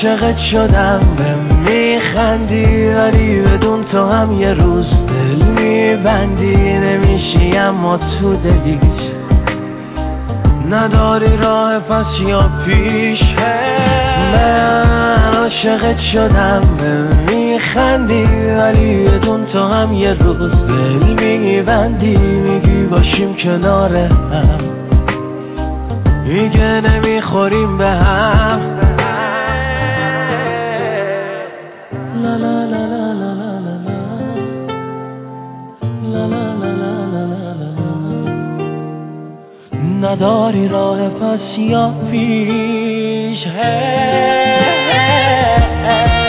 عاشقت شدم به میخندی، ولی بدون تو هم یه روز دل میبندی. نمیشی اما تو دلیت نداری راه پس یا پیش. من عاشقت شدم به میخندی، ولی بدون تو هم یه روز دل میبندی. میگی باشیم کنار هم، میگه نمیخوریم به هم. لا لا لا لا لا لا لا لا لا لا لا. نداری راه پس یا پیش.